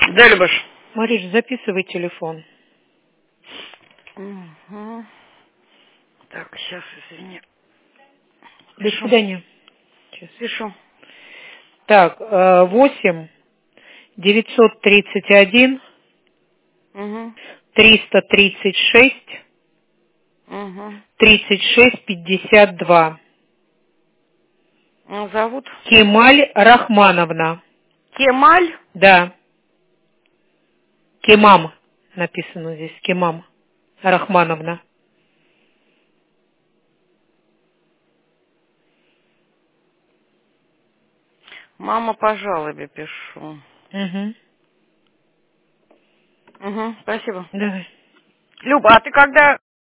Да, Любаш. Мариш, записывай телефон. Угу. Так, сейчас, извини. До свидания. Сейчас. Пишу. Так, 8 931 Угу. 336 Угу. 36 52. Зовут? Кемаль Рахмановна. Кемаль? Да. Кемам написано здесь. Кемам Рахмановна. Мама по жалобе пишу. Угу. Угу, спасибо. Давай. Люба, а ты когда